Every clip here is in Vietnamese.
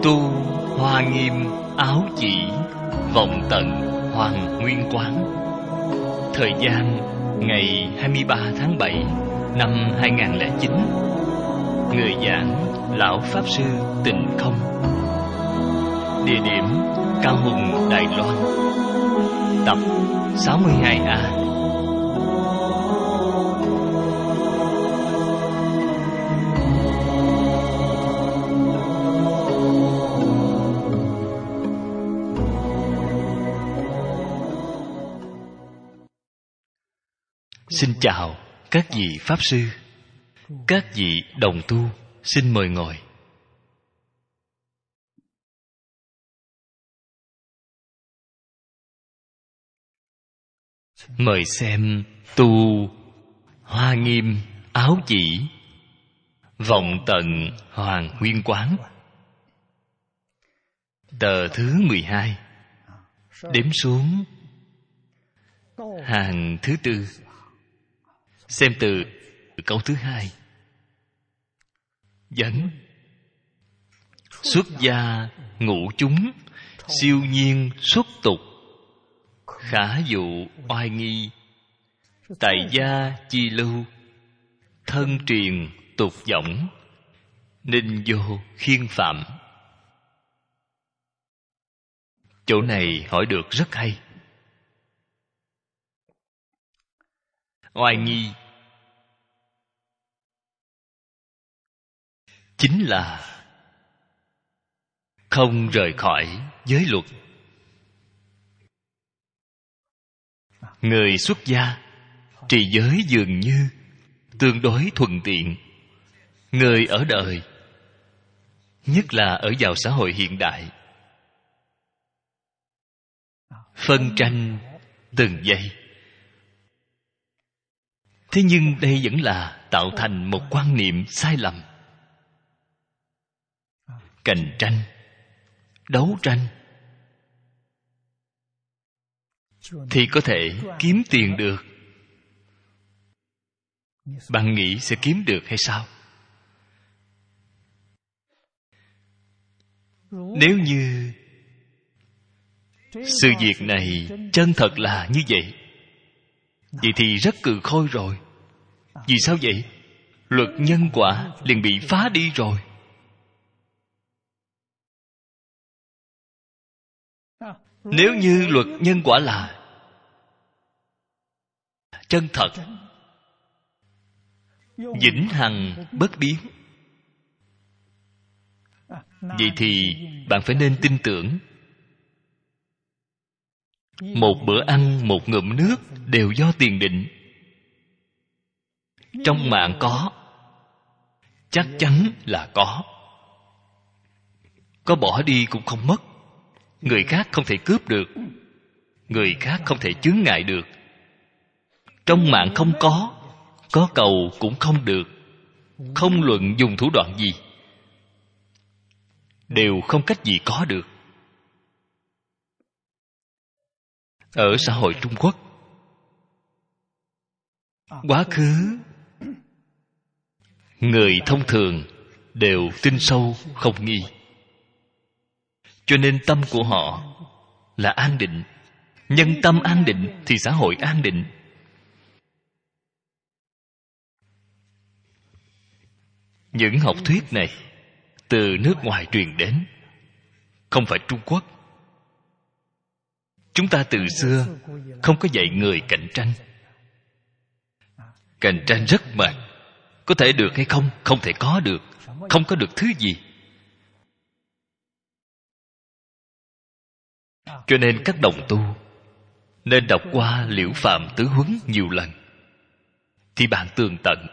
Tu Hoa Nghiêm Áo Chỉ Vọng Tận Hoàng Nguyên Quán. Thời gian ngày 23 tháng 7 năm 2009. Người giảng Lão Pháp Sư Tịnh Không. Địa điểm Cao Hùng, Đài Loan. Tập 62A. Xin chào các vị Pháp Sư, các vị đồng tu, xin mời ngồi. Mời xem Tu Hoa Nghiêm Áo Chỉ Vọng Tận Hoàng Nguyên Quán. Tờ thứ 12. Đếm xuống hàng thứ tư. Xem từ câu thứ 2. Dẫn. Xuất gia ngũ chúng, siêu nhiên xuất tục, khả dụ oai nghi, tại gia chi lưu, thân truyền tục võng, ninh vô khiên phạm. Chỗ này hỏi được rất hay. Oai nghi chính là không rời khỏi giới luật. Người xuất gia trì giới dường như tương đối thuận tiện. Người ở đời, nhất là ở vào xã hội hiện đại, phân tranh từng giây. Thế nhưng đây vẫn là tạo thành một quan niệm sai lầm. Cạnh tranh, đấu tranh thì có thể kiếm tiền được. Bạn nghĩ sẽ kiếm được hay sao? Nếu như sự việc này chân thật là như vậy, vậy thì rất cừ khôi rồi. Vì sao vậy? Luật nhân quả liền bị phá đi rồi. Nếu như luật nhân quả là chân thật, vĩnh hằng bất biến, vậy thì bạn phải nên tin tưởng. Một bữa ăn, một ngụm nước đều do tiền định. Trong mạng có, chắc chắn là có. Có bỏ đi cũng không mất. Người khác không thể cướp được, người khác không thể chướng ngại được. Trong mạng không có cầu cũng không được. Không luận dùng thủ đoạn gì, đều không cách gì có được. Ở xã hội Trung Quốc, quá khứ người thông thường đều tin sâu không nghi, cho nên tâm của họ là an định. Nhân tâm an định thì xã hội an định. Những học thuyết này từ nước ngoài truyền đến, không phải Trung Quốc. Chúng ta từ xưa không có dạy người cạnh tranh. Cạnh tranh rất mệt. Có thể được hay không? Không thể có được. Không có được thứ gì. Cho nên các đồng tu nên đọc qua Liễu Phạm Tứ Huấn nhiều lần, thì bạn tường tận.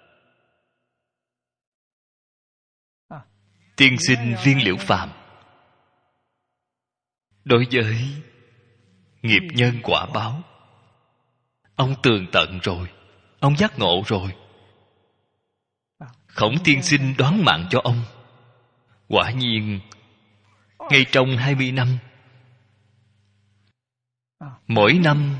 Tiên sinh Viên Liễu Phạm đối với nghiệp nhân quả báo, ông tường tận rồi. Ông giác ngộ rồi. Khổng tiên sinh đoán mạng cho ông. Quả nhiên ngay trong 20 năm, mỗi năm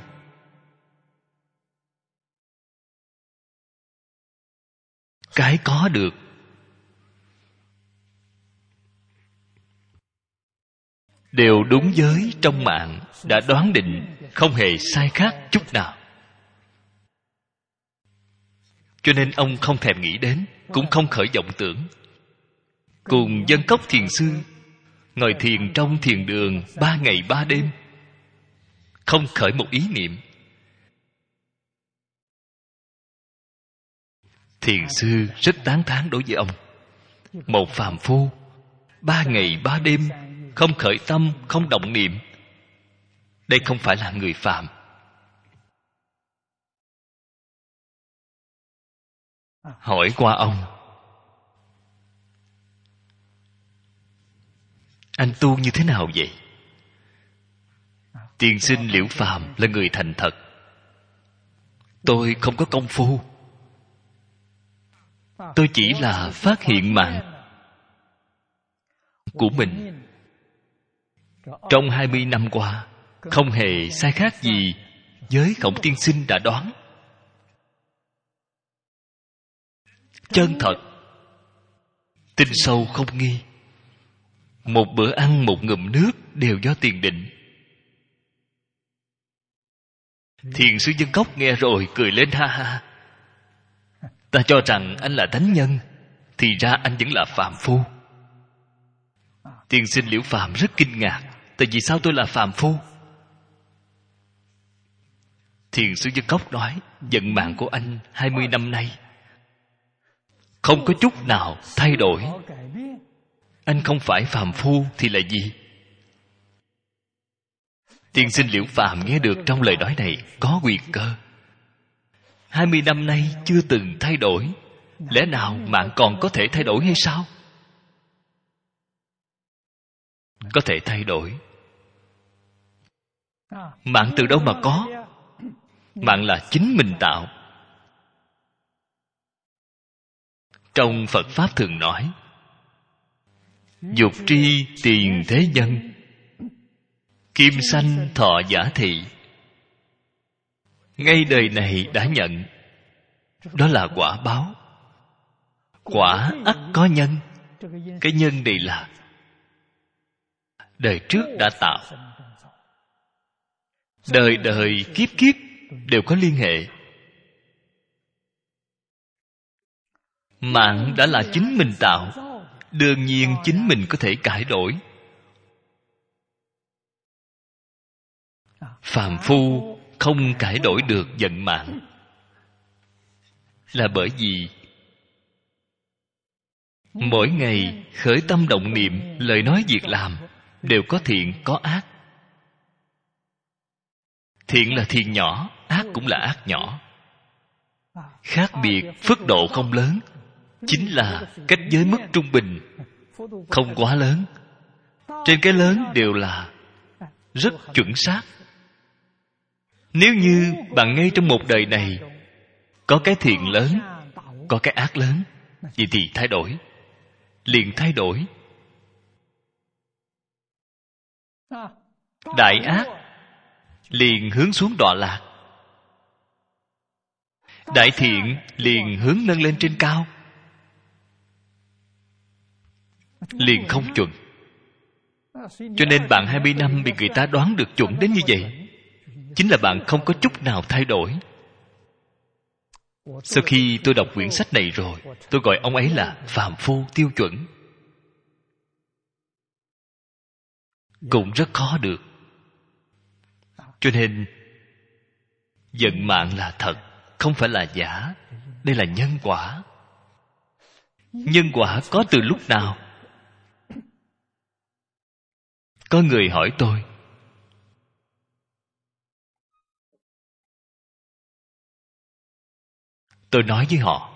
cái có được đều đúng giới trong mạng đã đoán định, không hề sai khác chút nào. Cho nên ông không thèm nghĩ đến, cũng không khởi vọng tưởng. Cùng Dân Cốc thiền sư ngồi thiền trong thiền đường 3 ngày 3 đêm, không khởi một ý niệm. Thiền sư rất tán thán đối với ông. Một phàm phu 3 ngày 3 đêm không khởi tâm, không động niệm, đây không phải là người phàm. Hỏi qua ông, anh tu như thế nào vậy? Tiên sinh Liễu Phàm là người thành thật. Tôi không có công phu, tôi chỉ là phát hiện mạng của mình. Trong 20 năm qua, không hề sai khác gì với Khổng tiên sinh đã đoán. Chân thật, tinh sâu không nghi. Một bữa ăn, một ngụm nước đều do tiền định. Thiền sư Dân Cốc nghe rồi cười lên ha ha. Ta cho rằng anh là thánh nhân, thì ra anh vẫn là phàm phu. Tiên sinh Liễu Phàm rất kinh ngạc. Tại vì sao tôi là phàm phu? Thiền sư Dân Cốc nói, vận mạng của anh 20 năm nay không có chút nào thay đổi. Anh không phải phàm phu thì là gì? Tiên sinh Liễu Phàm nghe được trong lời nói này có quyền cơ. 20 năm nay chưa từng thay đổi, lẽ nào mạng còn có thể thay đổi hay sao? Có thể thay đổi. Mạng từ đâu mà có? Mạng là chính mình tạo. Trong Phật Pháp thường nói, dục tri tiền thế nhân, kim sanh thọ giả thị. Ngay đời này đã nhận, đó là quả báo. Quả ắt có nhân. Cái nhân này là đời trước đã tạo. Đời đời kiếp kiếp đều có liên hệ. Mạng đã là chính mình tạo, đương nhiên chính mình có thể cải đổi. Phàm phu không cải đổi được vận mạng, là bởi vì mỗi ngày khởi tâm động niệm, lời nói việc làm đều có thiện có ác. Thiện là thiện nhỏ, ác cũng là ác nhỏ. Khác biệt phước độ không lớn, chính là cách giới mức trung bình, không quá lớn. Trên cái lớn đều là rất chuẩn xác. Nếu như bạn ngay trong một đời này có cái thiện lớn, có cái ác lớn, vậy thì thay đổi, liền thay đổi. Đại ác liền hướng xuống đọa lạc, đại thiện liền hướng nâng lên trên cao, liền không chuẩn. Cho nên bạn 20 năm bị người ta đoán được chuẩn đến như vậy, chính là bạn không có chút nào thay đổi. Sau khi tôi đọc quyển sách này rồi, tôi gọi ông ấy là phàm phu tiêu chuẩn. Cũng rất khó được. Cho nên vận mạng là thật, không phải là giả. Đây là nhân quả. Nhân quả có từ lúc nào? Có người hỏi tôi nói với họ,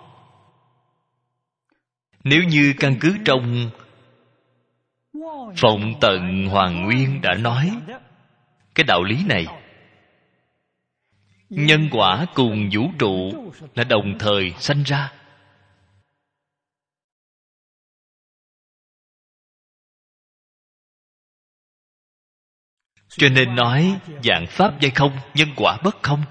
nếu như căn cứ trong Phụng Tận Hoàng Nguyên đã nói cái đạo lý này, nhân quả cùng vũ trụ là đồng thời sanh ra. Cho nên nói vạn pháp giai không, nhân quả bất không.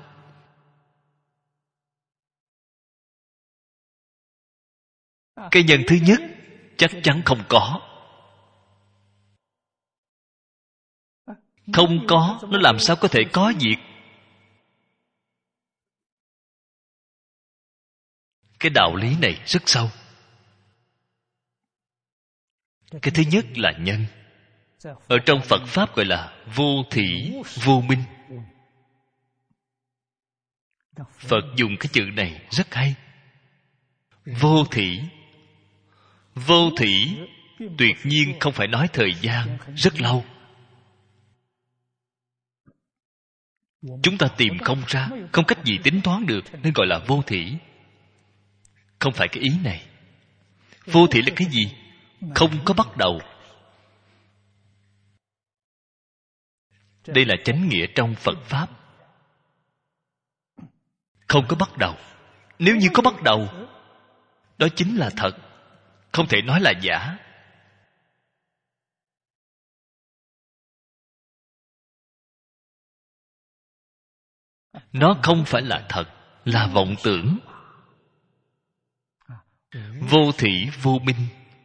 Cái nhân thứ nhất chắc chắn không có. Không có, nó làm sao có thể có diệt? Cái đạo lý này rất sâu. Cái thứ nhất là nhân. Ở trong Phật Pháp gọi là vô thỉ vô minh. Phật dùng cái chữ này rất hay. Vô thỉ. Vô thỉ tuyệt nhiên không phải nói thời gian rất lâu. Chúng ta tìm không ra, không cách gì tính toán được, nên gọi là vô thỉ. Không phải cái ý này. Vô thỉ là cái gì? Không có bắt đầu. Đây là chánh nghĩa trong Phật Pháp. Không có bắt đầu. Nếu như có bắt đầu, đó chính là thật, không thể nói là giả. Nó không phải là thật, là vọng tưởng. Vô thỉ vô minh.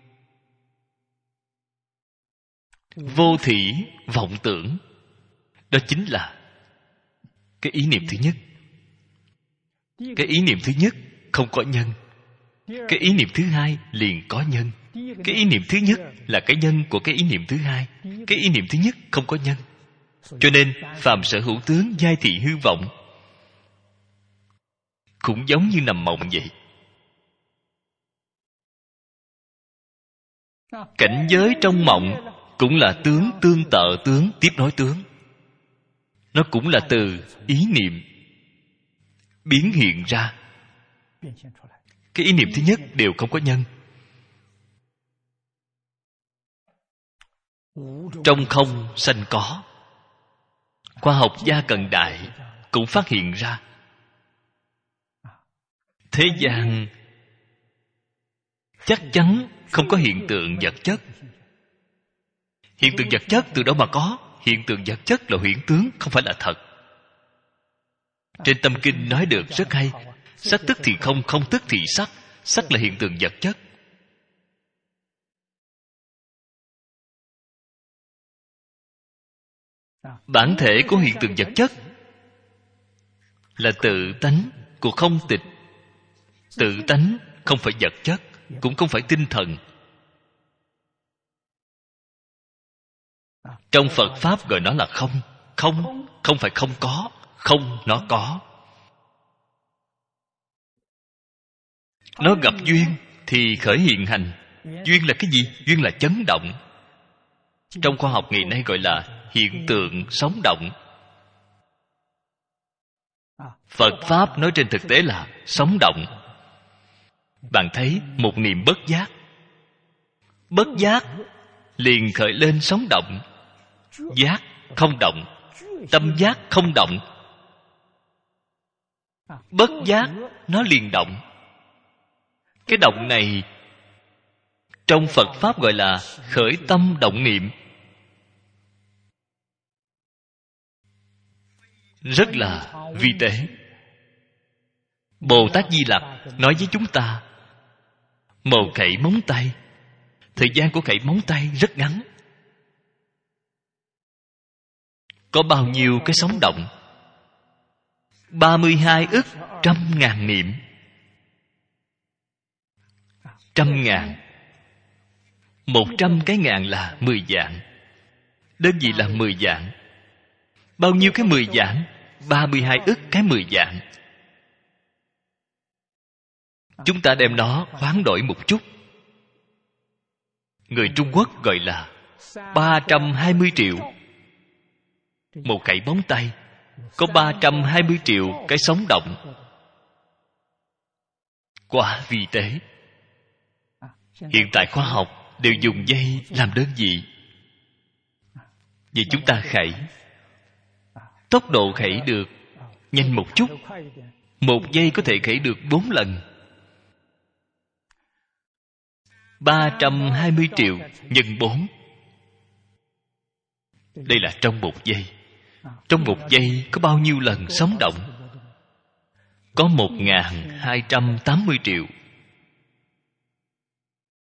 Vô thỉ vọng tưởng. Đó chính là cái ý niệm thứ nhất. Cái ý niệm thứ nhất không có nhân. Cái ý niệm thứ hai liền có nhân. Cái ý niệm thứ nhất là cái nhân của cái ý niệm thứ hai. Cái ý niệm thứ nhất không có nhân. Cho nên phàm sở hữu tướng giai thị hư vọng, cũng giống như nằm mộng vậy. Cảnh giới trong mộng cũng là tướng tương tự tướng tiếp nối tướng. Nó cũng là từ ý niệm biến hiện ra. Cái ý niệm thứ nhất đều không có nhân. Trong không sanh có. Khoa học gia cận đại cũng phát hiện ra thế gian chắc chắn không có hiện tượng vật chất. Hiện tượng vật chất từ đâu mà có? Hiện tượng vật chất là huyễn tướng, không phải là thật. Trên Tâm Kinh nói được rất hay. Sắc tức thì không, không tức thì sắc. Sắc là hiện tượng vật chất. Bản thể của hiện tượng vật chất là tự tánh của không tịch. Tự tánh không phải vật chất, cũng không phải tinh thần. Trong Phật Pháp gọi nó là không. Không, không phải không có. Không, nó có. Nó gặp duyên thì khởi hiện hành. Duyên là cái gì? Duyên là chấn động. Trong khoa học ngày nay gọi là hiện tượng sống động. Phật Pháp nói trên thực tế là sống động. Bạn thấy một niệm bất giác. Bất giác liền khởi lên sống động. Giác không động, tâm giác không động. Bất giác nó liền động. Cái động này trong Phật Pháp gọi là khởi tâm động niệm. Rất là vi tế. Bồ Tát Di Lặc nói với chúng ta, màu khẩy móng tay. Thời gian của khẩy móng tay rất ngắn. Có bao nhiêu cái sóng động? 32 ức trăm ngàn niệm. 100.000. 100 cái ngàn là 10 vạn. Đơn vị là 10 vạn. Bao nhiêu cái 10 vạn? 32 ức cái 10 vạn. Chúng ta đem nó hoán đổi một chút. Người Trung Quốc gọi là 320 triệu. Một cậy bóng tay có 320 triệu cái sóng động. Quá vi tế. Hiện tại khoa học đều dùng dây làm đơn vị. Vì chúng ta khẩy, tốc độ khẩy được nhanh một chút. Một giây có thể khẩy được 4 lần. 320 triệu nhân 4. Đây là trong một giây. Trong một giây có bao nhiêu lần sóng động? Có 1.280 triệu.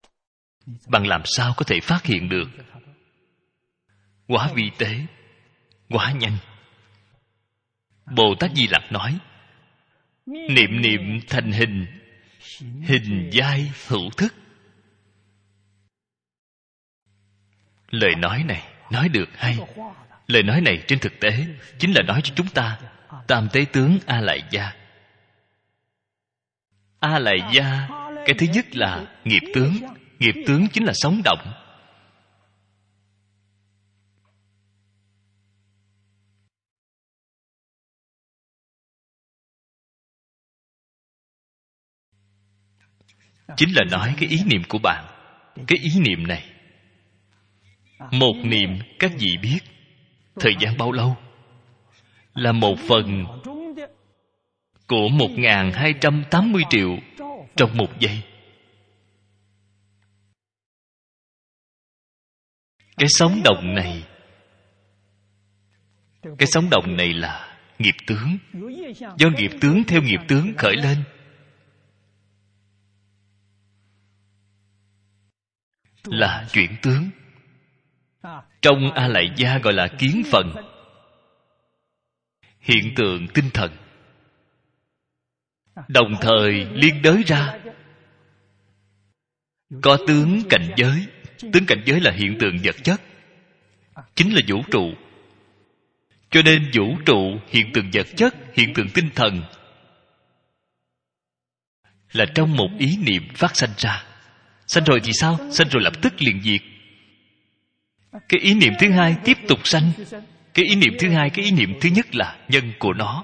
Bạn làm sao có thể phát hiện được? Quá vi tế. quá nhanh. Bồ Tát Di Lặc nói: niệm niệm thành hình, hình giai hữu thức. Lời nói này nói được hay. Lời nói này trên thực tế chính là nói cho chúng ta tam tế tướng A Lại Gia. A Lại Gia, cái thứ nhất là nghiệp tướng. Nghiệp tướng chính là sống động. Chính là nói cái ý niệm của bạn. Cái ý niệm này, một niệm các vị biết thời gian bao lâu? Là 1/1000 của 1280 triệu trong 1 giây. Cái sóng động này, cái sóng động này là nghiệp tướng. Do nghiệp tướng theo nghiệp tướng khởi lên. Là chuyển tướng. Trong A Lại Gia gọi là kiến phần, hiện tượng tinh thần. Đồng thời liên đới ra. Có tướng cảnh giới. Tướng cảnh giới là hiện tượng vật chất, chính là vũ trụ. Cho nên vũ trụ, hiện tượng vật chất, hiện tượng tinh thần là trong một ý niệm phát sanh ra. Sanh rồi thì sao? Sanh rồi lập tức liền diệt. Cái ý niệm thứ hai tiếp tục sanh. Cái ý niệm thứ hai, cái ý niệm thứ nhất là nhân của nó.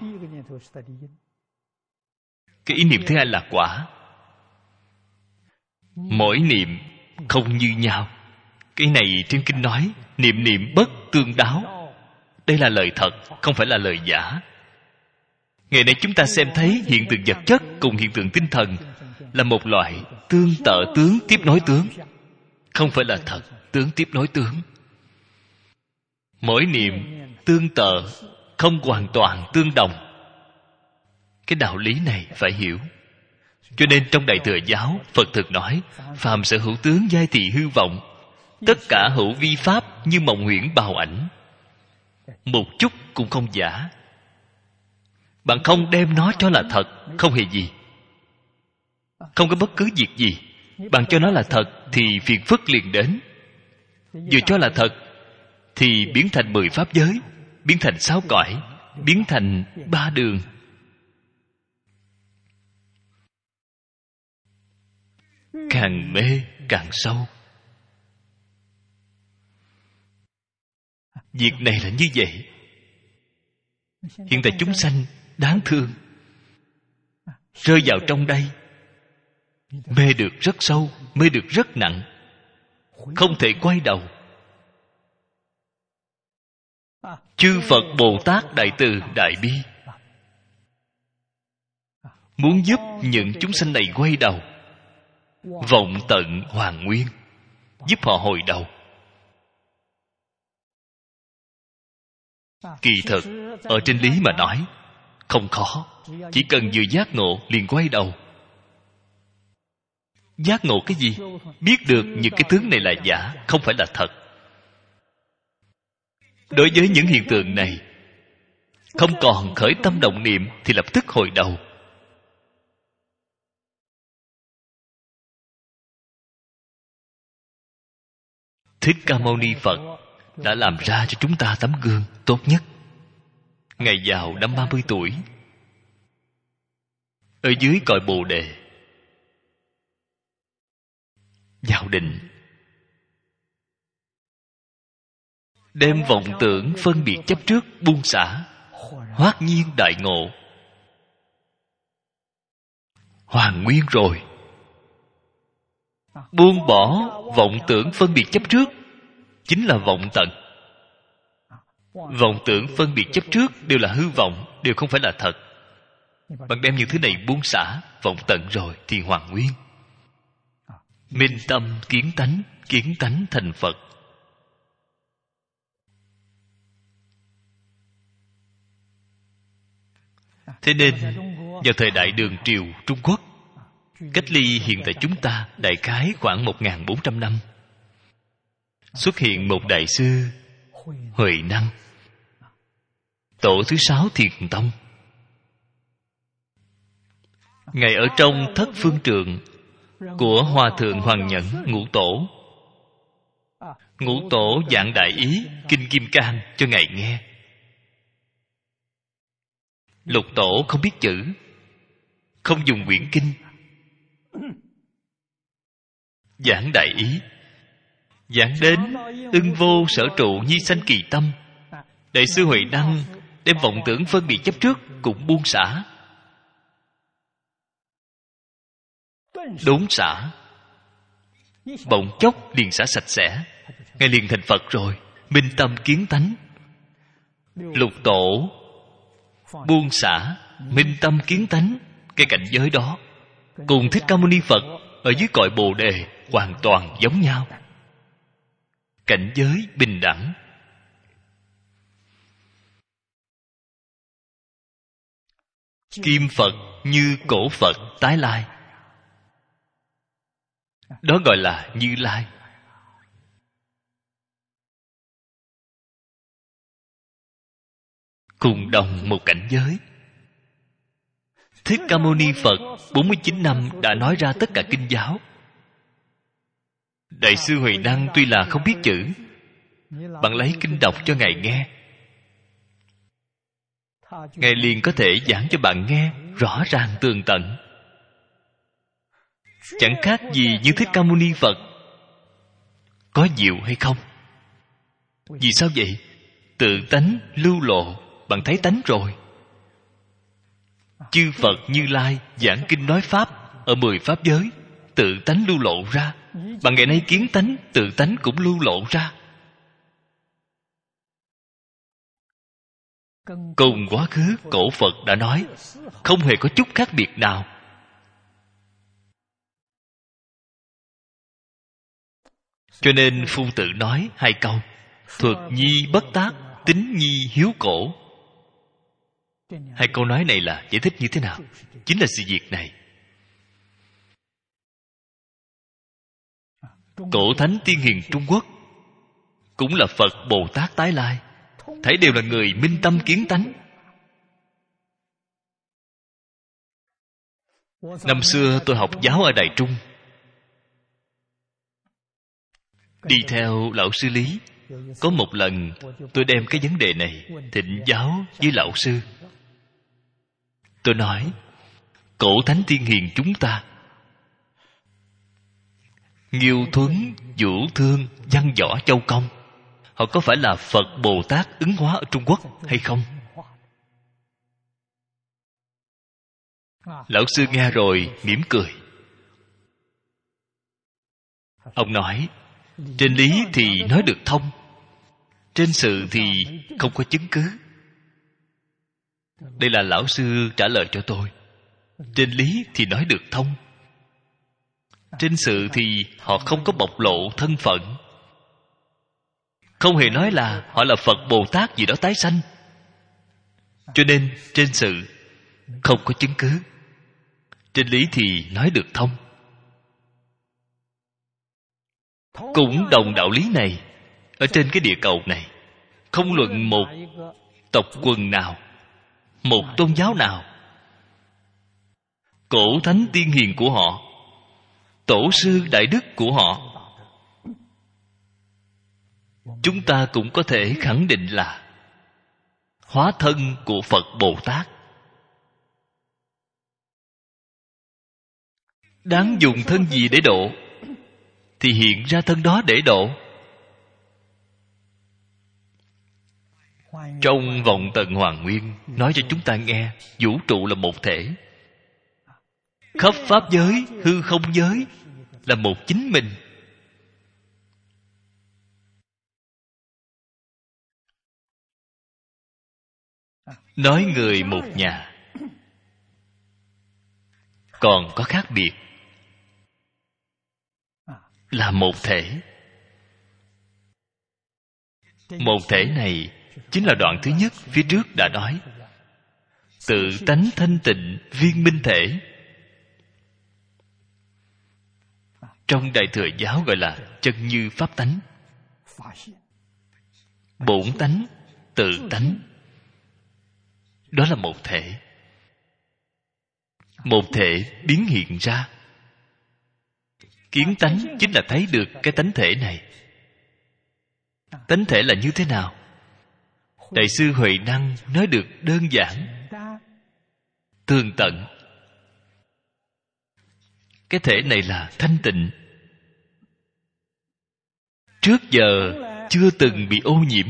Cái ý niệm thứ hai là quả. Mỗi niệm không như nhau. Cái này trên kinh nói niệm niệm bất tương đáo. Đây là lời thật, không phải là lời giả. Ngày nay chúng ta xem thấy hiện tượng vật chất cùng hiện tượng tinh thần là một loại tương tự tướng tiếp nối tướng, không phải là thật tướng tiếp nối tướng. Mỗi niệm tương tự, không hoàn toàn tương đồng. Cái đạo lý này phải hiểu. Cho nên trong Đại Thừa Giáo, Phật thực nói phàm sở hữu tướng giai thị hư vọng, tất cả hữu vi pháp như mộng huyễn bào ảnh. Một chút cũng không giả. Bạn không đem nó cho là thật, không hề gì, không có bất cứ việc gì. Bạn cho nó là thật thì phiền phức liền đến. Vừa cho là thật thì biến thành 10 pháp giới, biến thành 6 cõi, biến thành 3 đường. Càng mê càng sâu. Việc này là như vậy. Hiện tại chúng sanh đáng thương, rơi vào trong đây, mê được rất sâu, mê được rất nặng, không thể quay đầu. Chư Phật Bồ Tát Đại Từ Đại Bi muốn giúp những chúng sanh này quay đầu, vọng tận hoàn nguyên, giúp họ hồi đầu. Kỳ thực ở trên lý mà nói không khó. Chỉ cần vừa giác ngộ liền quay đầu. Giác ngộ cái gì? Biết được những cái tướng này là giả, không phải là thật. Đối với những hiện tượng này không còn khởi tâm động niệm thì lập tức hồi đầu. Thích Ca Mâu Ni Phật đã làm ra cho chúng ta tấm gương tốt nhất. Ngài vào năm 30 tuổi, ở dưới cội Bồ Đề, vào định, đem vọng tưởng phân biệt chấp trước buông xả, hoát nhiên đại ngộ, hoàn nguyên rồi. Buông bỏ vọng tưởng phân biệt chấp trước chính là vọng tận. Vọng tưởng phân biệt chấp trước đều là hư vọng, đều không phải là thật. Bạn đem những thứ này buông xả, vọng tận rồi thì hoàn nguyên. Minh tâm kiến tánh, kiến tánh thành Phật. Thế nên vào thời đại Đường Triều Trung Quốc, cách ly hiện tại chúng ta đại khái khoảng 1400 năm, xuất hiện một đại sư Huệ Năng. tổ thứ 6 Thiền Tông. Ngài ở trong thất phương trượng của Hòa Thượng Hoàng Nhẫn Ngũ Tổ. Ngũ Tổ giảng đại ý Kinh Kim Cang cho Ngài nghe. Lục Tổ không biết chữ, không dùng quyển kinh, giảng đại ý, giảng đến ưng vô sở trụ nhi sanh kỳ tâm. Đại sư Huệ Năng đem vọng tưởng phân biệt chấp trước cũng buông xả, đốn xả, bỗng chốc liền xả sạch sẽ. Ngài liền thành Phật rồi, minh tâm kiến tánh. Lục Tổ buông xả, minh tâm kiến tánh, cái cảnh giới đó cùng Thích Ca Mâu Ni Phật ở dưới cội Bồ Đề hoàn toàn giống nhau. Cảnh giới bình đẳng. Kim Phật như cổ Phật tái lai, đó gọi là Như Lai. Cùng đồng một cảnh giới. Thích Ca Mâu Ni Phật 49 năm đã nói ra tất cả kinh giáo. Đại sư Huệ Năng tuy là không biết chữ, bạn lấy kinh đọc cho Ngài nghe, Ngài liền có thể giảng cho bạn nghe rõ ràng tường tận. Chẳng khác gì như Thích Ca Mâu Ni Phật. Có diệu hay không? Vì sao vậy? Tự tánh lưu lộ, bạn thấy tánh rồi. Chư Phật Như Lai giảng kinh nói pháp ở 10 pháp giới, tự tánh lưu lộ ra. Bạn ngày nay kiến tánh, tự tánh cũng lưu lộ ra. Cùng quá khứ cổ Phật đã nói, không hề có chút khác biệt nào. Cho nên Phu Tử nói 2 câu: thuật nhi bất tác, tính nhi hiếu cổ. 2 câu nói này là giải thích như thế nào? Chính là sự việc này. Cổ thánh tiên hiền Trung Quốc cũng là Phật Bồ Tát tái lai, thấy đều là người minh tâm kiến tánh. Năm xưa tôi học giáo ở Đại Trung, đi theo lão sư Lý. Có một lần tôi đem cái vấn đề này thỉnh giáo với lão sư. Tôi nói, cổ thánh tiên hiền chúng ta, Nghiêu Thuấn, Vũ Thương, Văn Võ, Châu Công, họ có phải là Phật Bồ Tát ứng hóa ở Trung Quốc hay không? Lão sư nghe rồi mỉm cười. Ông nói, trên lý thì nói được thông, trên sự thì không có chứng cứ. Đây là lão sư trả lời cho tôi. Trên lý thì nói được thông, trên sự thì họ không có bộc lộ thân phận, không hề nói là họ là Phật Bồ Tát gì đó tái sanh. Cho nên trên sự không có chứng cứ, trên lý thì nói được thông. Cũng đồng đạo lý này, ở trên cái địa cầu này, không luận một tộc quần nào, một tôn giáo nào, cổ thánh tiên hiền của họ, tổ sư đại đức của họ, chúng ta cũng có thể khẳng định là hóa thân của Phật Bồ Tát. Đáng dùng thân gì để độ thì hiện ra thân đó để độ. Trong Vọng Tận Hoàn Nguyên nói cho chúng ta nghe, vũ trụ là một thể, khắp pháp giới, hư không giới là một chính mình. Nói người một nhà, còn có khác biệt, là một thể. Một thể này chính là đoạn thứ nhất phía trước đã nói, tự tánh thanh tịnh viên minh thể. Trong Đại Thừa Giáo gọi là chân như pháp tánh, bổn tánh, tự tánh. Đó là một thể. Một thể biến hiện ra. Kiến tánh chính là thấy được cái tánh thể này. Tánh thể là như thế nào? Đại sư Huệ Năng nói được đơn giản, tường tận. Cái thể này là thanh tịnh, trước giờ chưa từng bị ô nhiễm.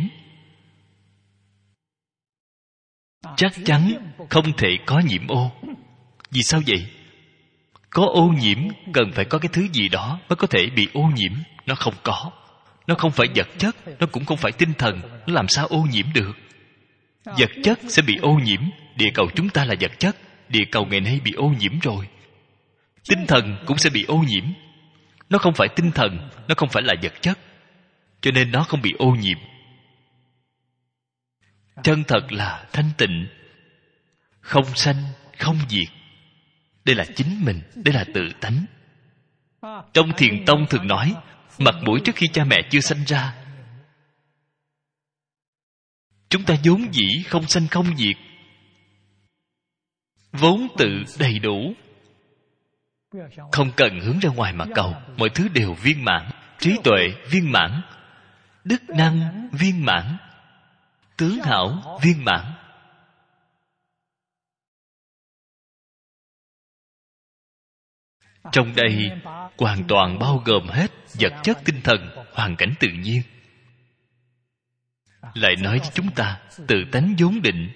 Chắc chắn không thể có nhiễm ô. Vì sao vậy? Có ô nhiễm cần phải có cái thứ gì đó mới có thể bị ô nhiễm. Nó không có. Nó không phải vật chất, nó cũng không phải tinh thần. Nó làm sao ô nhiễm được? Vật chất sẽ bị ô nhiễm. Địa cầu chúng ta là vật chất. Địa cầu ngày nay bị ô nhiễm rồi. Tinh thần cũng sẽ bị ô nhiễm. Nó không phải tinh thần, nó không phải là vật chất, cho nên nó không bị ô nhiễm. Chân thật là thanh tịnh, không sanh, không diệt. Đây là chính mình, đây là tự tánh. Trong Thiền Tông thường nói, mặt mũi trước khi cha mẹ chưa sanh ra. Chúng ta vốn dĩ không sanh không diệt, vốn tự đầy đủ. Không cần hướng ra ngoài mà cầu. Mọi thứ đều viên mãn. Trí tuệ viên mãn, đức năng viên mãn, tướng hảo viên mãn. Trong đây hoàn toàn bao gồm hết vật chất, tinh thần, hoàn cảnh tự nhiên. Lại nói với chúng ta, tự tánh vốn định,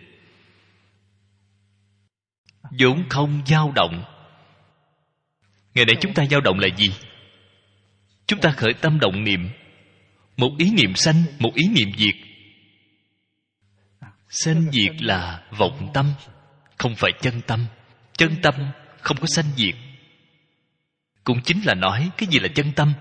vốn không dao động. Ngày nay chúng ta dao động là gì? Chúng ta khởi tâm động niệm, một ý niệm sanh, một ý niệm diệt. Sanh diệt là vọng tâm, không phải chân tâm. Chân tâm không có sanh diệt. Cũng chính là nói cái gì là chân tâm.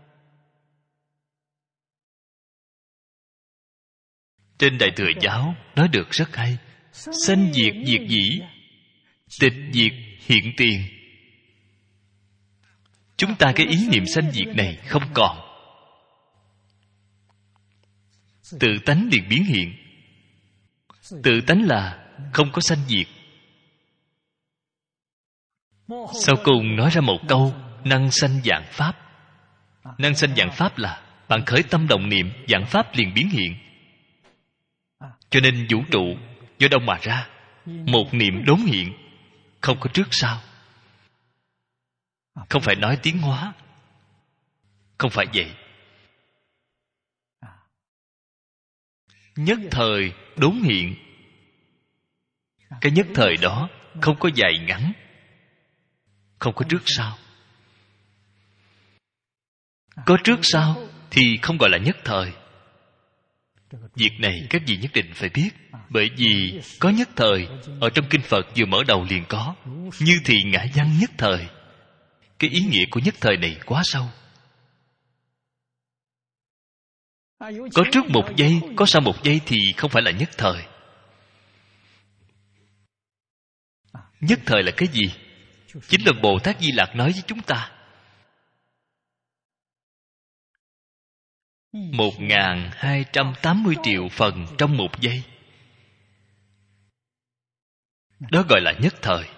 Trên Đại Thừa Giáo nói được rất hay. Sanh diệt diệt dĩ, tịch diệt hiện tiền. Chúng ta cái ý niệm sanh diệt này không còn, tự tánh liền biến hiện. Tự tánh là không có sanh diệt. Sau cùng nói ra một câu, năng sanh vạn pháp. Năng sanh vạn pháp là bạn khởi tâm động niệm, vạn pháp liền biến hiện. Cho nên vũ trụ do đâu mà ra? Một niệm đốn hiện, không có trước sau. Không phải nói tiến hóa, không phải vậy. Nhất thời đốn hiện. Cái nhất thời đó không có dài ngắn, không có trước sau. Có trước sau thì không gọi là nhất thời. Việc này các vị nhất định phải biết. Bởi vì có nhất thời, ở trong kinh Phật vừa mở đầu liền có như thì ngã văn nhất thời. Cái ý nghĩa của nhất thời này quá sâu. Có trước một giây, có sau một giây thì không phải là nhất thời. Nhất thời là cái gì? Chính là Bồ Tát Di Lặc nói với chúng ta. 1280 triệu phần trong một giây. Đó gọi là nhất thời.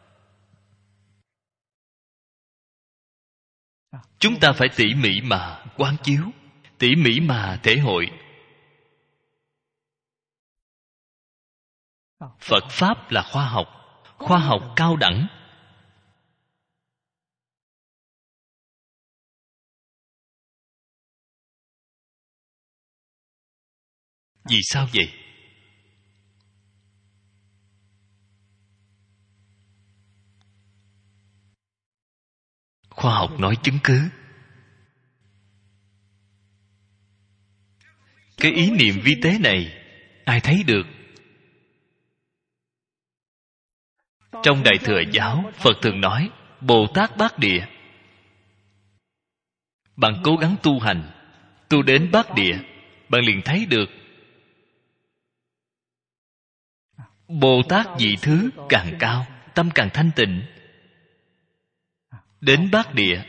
Chúng ta phải tỉ mỉ mà quán chiếu, tỉ mỉ mà thể hội. Phật Pháp là khoa học, khoa học cao đẳng. Vì sao vậy? Khoa học nói chứng cứ. Cái ý niệm vi tế này ai thấy được? Trong Đại Thừa Giáo, Phật thường nói Bồ Tát Bát Địa. Bạn cố gắng tu hành, tu đến Bát Địa, bạn liền thấy được. Bồ Tát vị thứ càng cao, tâm càng thanh tịnh. Đến Bát Địa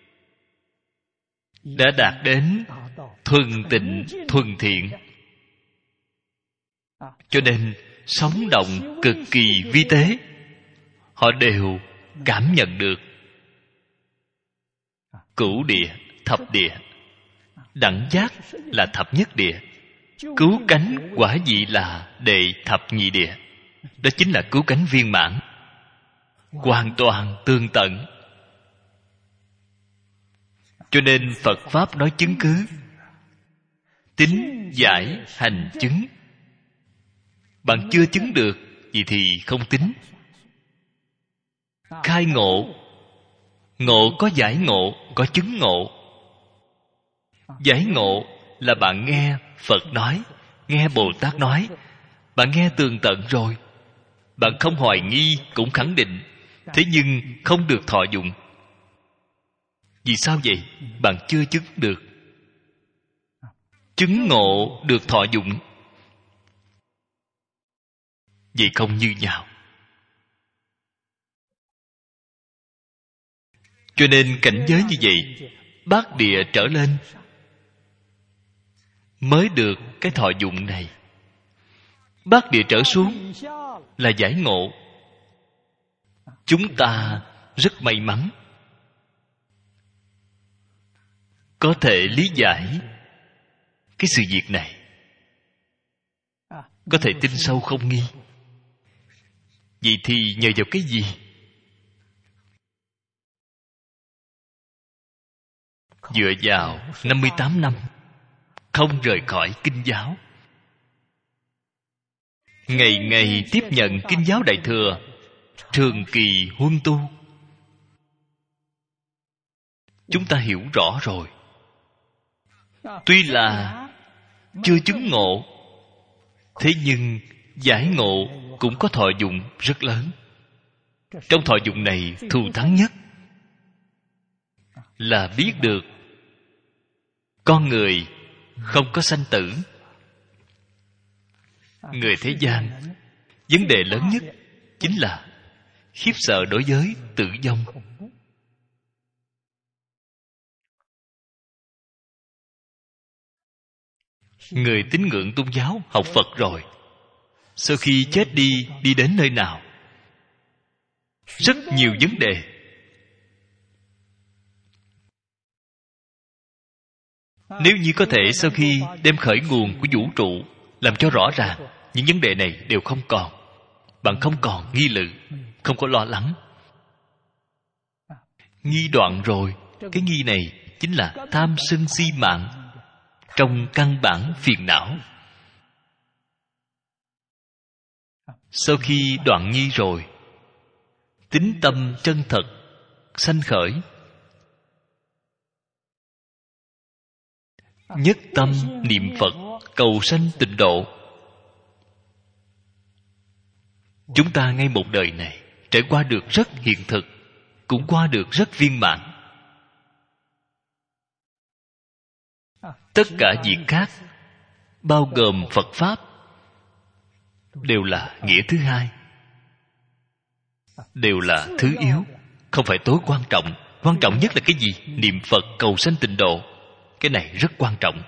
đã đạt đến thuần tịnh, thuần thiện. Cho nên sống động cực kỳ vi tế, họ đều cảm nhận được. Cửu địa, thập địa, đẳng giác là thập nhất địa, cứu cánh quả vị là đệ thập nhị địa. Đó chính là cứu cánh viên mãn, hoàn toàn tương tận. Cho nên Phật Pháp nói chứng cứ, tín giải hành chứng. Bạn chưa chứng được, vậy thì không tín. Khai ngộ, ngộ có giải ngộ, có chứng ngộ. Giải ngộ là bạn nghe Phật nói, nghe Bồ Tát nói, bạn nghe tường tận rồi, bạn không hoài nghi cũng khẳng định, thế nhưng không được thọ dụng. Vì sao vậy? Bạn chưa chứng được. Chứng ngộ được thọ dụng, vậy không như nhau. Cho nên cảnh giới như vậy, bát địa trở lên mới được cái thọ dụng này. Bát địa trở xuống là giải ngộ. Chúng ta rất may mắn có thể lý giải cái sự việc này, có thể tin sâu không nghi. Vậy thì nhờ vào cái gì? Dựa vào 58 năm không rời khỏi kinh giáo, ngày ngày tiếp nhận kinh giáo Đại Thừa, trường kỳ huân tu. Chúng ta hiểu rõ rồi. Tuy là chưa chứng ngộ, thế nhưng giải ngộ cũng có thọ dụng rất lớn. Trong thọ dụng này thù thắng nhất là biết được con người không có sanh tử. Người thế gian, vấn đề lớn nhất chính là khiếp sợ đối với tử vong. Người tín ngưỡng tôn giáo học Phật rồi, sau khi chết đi đến nơi nào? Rất nhiều vấn đề. Nếu như có thể sau khi đem khởi nguồn của vũ trụ làm cho rõ ràng, những vấn đề này đều không còn. Bạn không còn nghi lự, không có lo lắng. Nghi đoạn rồi, cái nghi này chính là tham sân si mạng trong căn bản phiền não. Sau khi đoạn nghi rồi, tín tâm chân thật sanh khởi, nhất tâm niệm Phật cầu sanh tịnh độ. Chúng ta ngay một đời này trải qua được rất hiện thực, cũng qua được rất viên mãn. Tất cả việc khác, bao gồm Phật Pháp, đều là nghĩa thứ hai, đều là thứ yếu, không phải tối quan trọng. Quan trọng nhất là cái gì? Niệm Phật cầu sanh tịnh độ. Cái này rất quan trọng.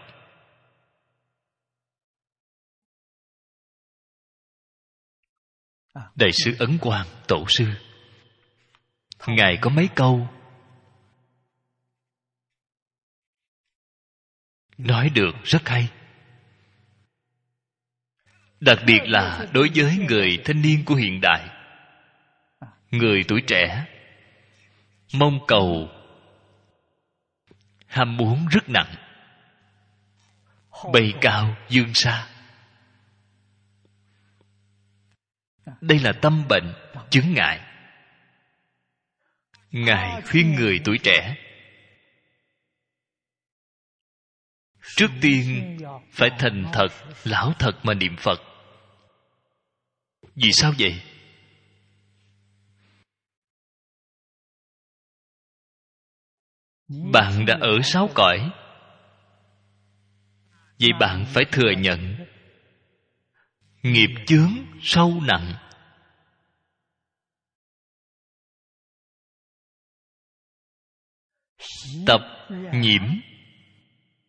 Đại sư Ấn Quang Tổ sư, Ngài có mấy câu nói được rất hay. Đặc biệt là đối với người thanh niên của hiện đại, người tuổi trẻ, mong cầu, ham muốn rất nặng, bay cao dương xa. Đây là tâm bệnh, chướng ngại. Ngài khuyên người tuổi trẻ trước tiên phải thành thật, lão thật mà niệm Phật. Vì sao vậy? Bạn đã ở 6 cõi, vậy bạn phải thừa nhận nghiệp chướng sâu nặng. Tập nhiễm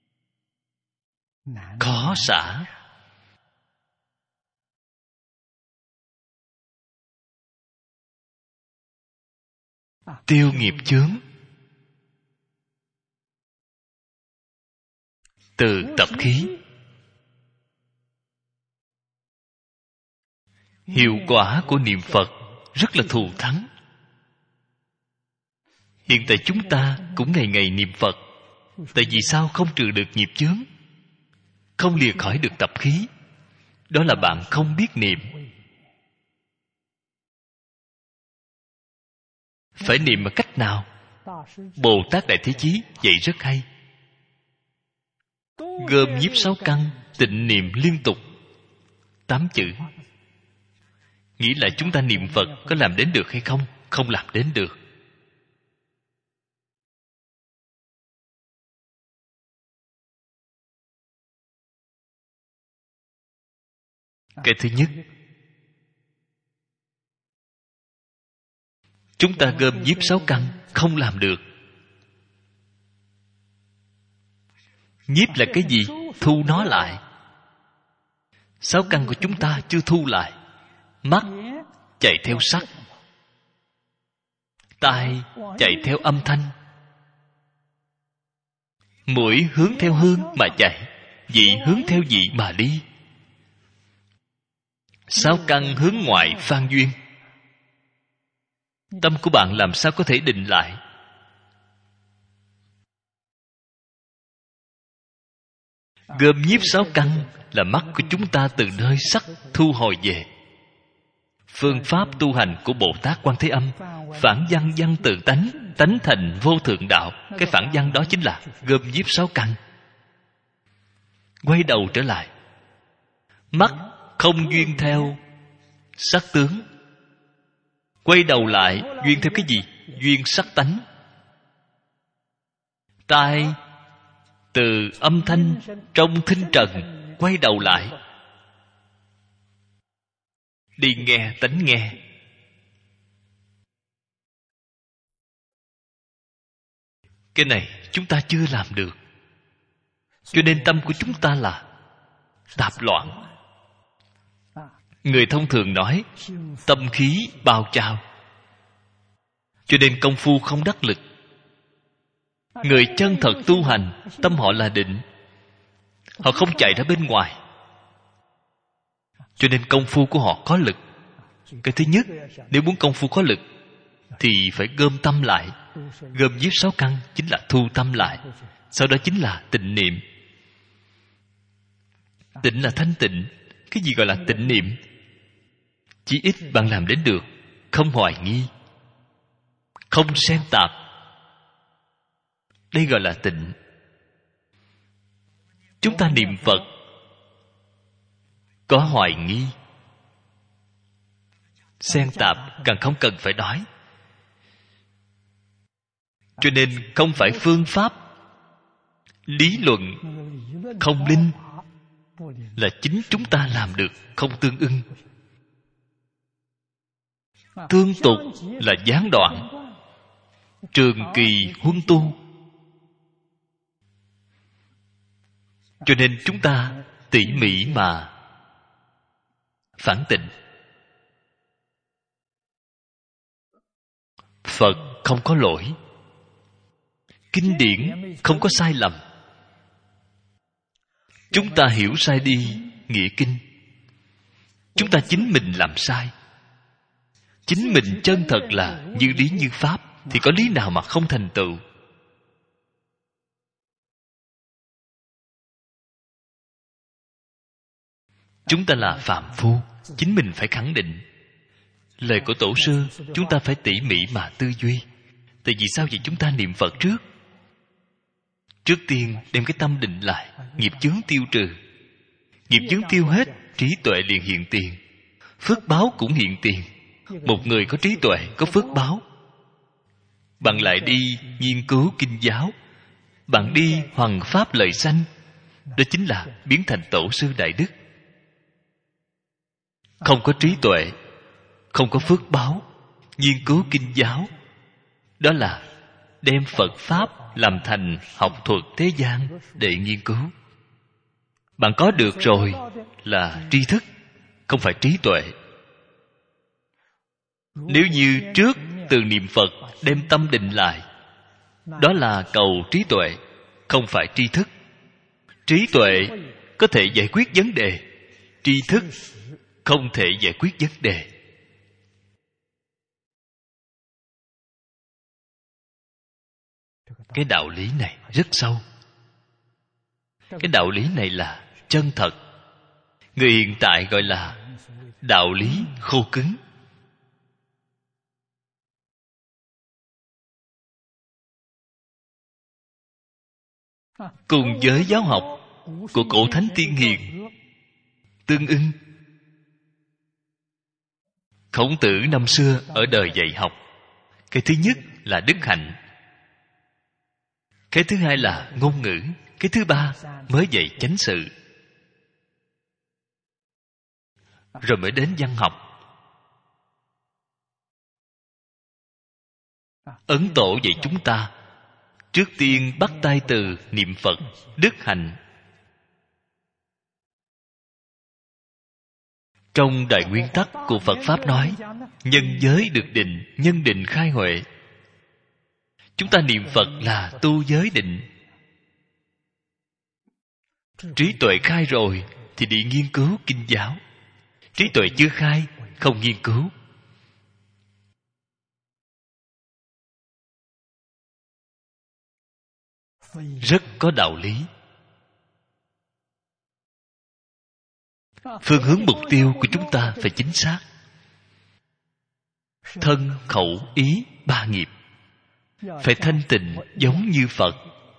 khó xả. tiêu nghiệp chướng. Từ tập khí, hiệu quả của niệm Phật rất là thù thắng. Hiện tại chúng ta cũng ngày ngày niệm Phật. Tại vì sao không trừ được nghiệp chướng, không lìa khỏi được tập khí? Đó là bạn không biết niệm. Phải niệm bằng cách nào? Bồ Tát Đại Thế Chí dạy rất hay. Gom nhiếp 6 căn, tịnh niệm liên tục 8 chữ. Nghĩ là chúng ta niệm Phật có làm đến được hay không? Không làm đến được. Cái thứ nhất, chúng ta gom nhiếp 6 căn không làm được. Nhiếp là cái gì? Thu nó lại. 6 căn của chúng ta chưa thu lại. Mắt chạy theo sắc, tai chạy theo âm thanh, mũi hướng theo hương mà chạy, vị hướng theo vị mà đi. 6 căn hướng ngoại phan duyên. Tâm của bạn làm sao có thể định lại? Gom nhiếp 6 căn là mắt của chúng ta từ nơi sắc thu hồi về. Phương pháp tu hành của Bồ Tát Quan Thế Âm, phản văn văn tự tánh, tánh thành vô thượng đạo. Cái phản văn đó chính là gom nhiếp 6 căn. Quay đầu trở lại, mắt không duyên theo sắc tướng. Quay đầu lại duyên theo cái gì? Duyên sắc tánh. Tai từ âm thanh trong thính trần quay đầu lại đi nghe tánh nghe. Cái này chúng ta chưa làm được. Cho nên tâm của chúng ta là tạp loạn. Người thông thường nói tâm khí bao trào. Cho nên công phu không đắc lực. Người chân thật tu hành, tâm họ là định. Họ không chạy ra bên ngoài. Cho nên công phu của họ có lực. Cái thứ nhất, nếu muốn công phu có lực thì phải gom tâm lại. Gom nhiếp 6 căn chính là thu tâm lại. Sau đó chính là tịnh niệm. Tịnh là thanh tịnh. Cái gì gọi là tịnh niệm? Chỉ ít bạn làm đến được không hoài nghi, không xen tạp. Đây gọi là tịnh. Chúng ta niệm Phật có hoài nghi, xen tạp càng không cần phải nói. Cho nên không phải phương pháp, lý luận không linh, là chính chúng ta làm được không tương ưng. Tương tục là gián đoạn, trường kỳ huân tu. Cho nên chúng ta tỉ mỉ mà phản tịnh. Phật không có lỗi, kinh điển không có sai lầm. Chúng ta hiểu sai đi nghĩa kinh. Chúng ta chính mình làm sai. Chính mình chân thật là như lý như pháp, thì có lý nào mà không thành tựu? Chúng ta là phàm phu, chính mình phải khẳng định. Lời của tổ sư chúng ta phải tỉ mỉ mà tư duy. Tại vì sao vậy? Chúng ta niệm Phật trước. Trước tiên đem cái tâm định lại, nghiệp chướng tiêu trừ. Nghiệp chướng tiêu hết, trí tuệ liền hiện tiền, phước báo cũng hiện tiền. Một người có trí tuệ, có phước báo, bạn lại đi nghiên cứu kinh giáo, bạn đi hoằng pháp lợi sanh, đó chính là biến thành tổ sư đại đức. Không có trí tuệ, không có phước báo, nghiên cứu kinh giáo, đó là đem Phật Pháp làm thành học thuật thế gian để nghiên cứu. Bạn có được rồi là tri thức, không phải trí tuệ. Nếu như trước từ niệm Phật đem tâm định lại. Đó là cầu trí tuệ, không phải tri thức. Trí tuệ có thể giải quyết vấn đề, tri thức không thể giải quyết vấn đề. Cái đạo lý này rất sâu. Cái đạo lý này là chân thật. Người hiện tại gọi là đạo lý khô cứng. Cùng với giáo học của cổ thánh tiên hiền tương ưng. Khổng Tử năm xưa ở đời dạy học, cái thứ nhất là đức hạnh, cái thứ hai là ngôn ngữ, cái thứ ba mới dạy chánh sự, rồi mới đến văn học. Ấn Tổ dạy chúng ta trước tiên bắt tay từ niệm Phật, đức hạnh. Trong đại nguyên tắc của Phật Pháp nói, nhân giới được định, nhân định khai huệ. Chúng ta niệm Phật là tu giới định. Trí tuệ khai rồi thì đi nghiên cứu kinh giáo. Trí tuệ chưa khai, không nghiên cứu. Rất có đạo lý. Phương hướng mục tiêu của chúng ta phải chính xác. Thân, khẩu, ý, ba nghiệp phải thanh tịnh giống như Phật.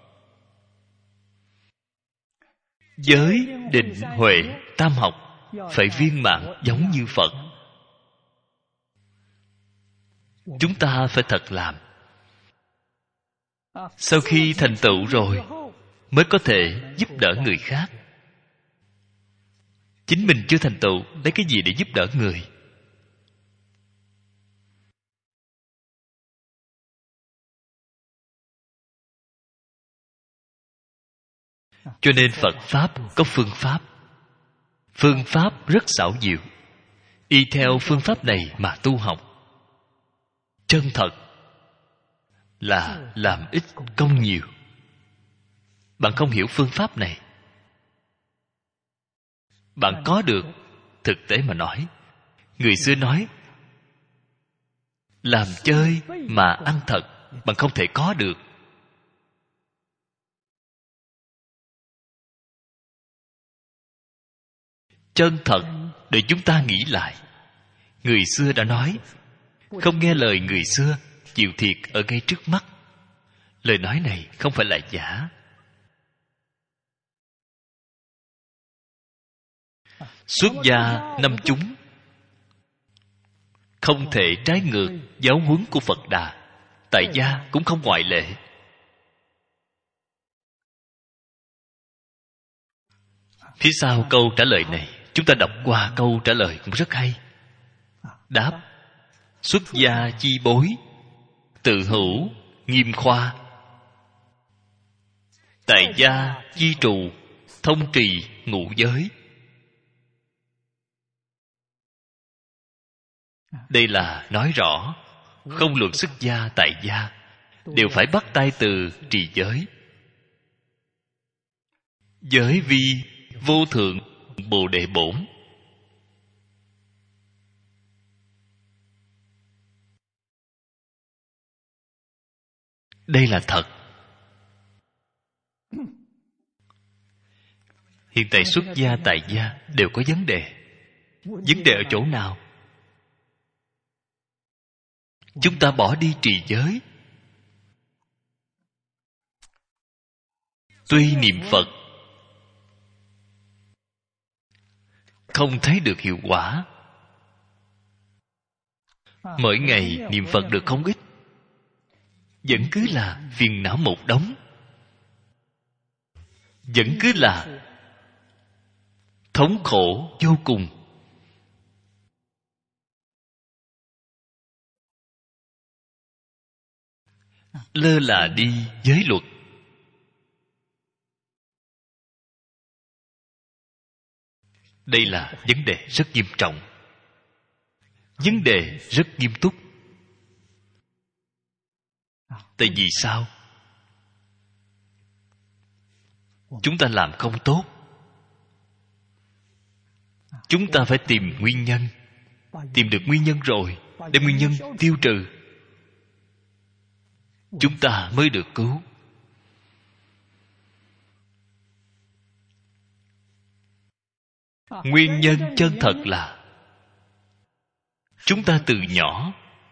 Giới, định, huệ, tam học phải viên mãn giống như Phật. Chúng ta phải thật làm. Sau khi thành tựu rồi mới có thể giúp đỡ người khác. Chính mình chưa thành tựu, lấy cái gì để giúp đỡ người? Cho nên Phật Pháp có phương pháp. Phương pháp rất xảo diệu. Y theo phương pháp này mà tu học. Chân thật là làm ít công nhiều. Bạn không hiểu phương pháp này, bạn có được, thực tế mà nói, người xưa nói làm chơi mà ăn thật, bạn không thể có được. Chân thật để chúng ta nghĩ lại. Người xưa đã nói, không nghe lời người xưa, chịu thiệt ở ngay trước mắt. Lời nói này không phải là giả. Xuất gia năm chúng không thể trái ngược giáo huấn của Phật Đà. Tại gia cũng không ngoại lệ. Phía sau câu trả lời này, chúng ta đọc qua câu trả lời cũng rất hay. Đáp: xuất gia chi bối, tự hữu nghiêm khoa. Tại gia chi trụ, thông trì ngũ giới. Đây là nói rõ, không luận xuất gia tại gia, đều phải bắt tay từ trì giới. Giới vi vô thượng bồ đề bổn. Đây là thật. Hiện tại xuất gia tại gia đều có vấn đề. Vấn đề ở chỗ nào? Chúng ta bỏ đi trì giới. Tuy niệm Phật không thấy được hiệu quả. Mỗi ngày niệm Phật được không ít, vẫn cứ là phiền não một đống, vẫn cứ là thống khổ vô cùng. Lơ là đi giới luật. Đây là vấn đề rất nghiêm trọng, vấn đề rất nghiêm túc. Tại vì sao? Chúng ta làm không tốt. Chúng ta phải tìm nguyên nhân. Tìm được nguyên nhân rồi, đem nguyên nhân tiêu trừ, chúng ta mới được cứu. Nguyên nhân chân thật là chúng ta từ nhỏ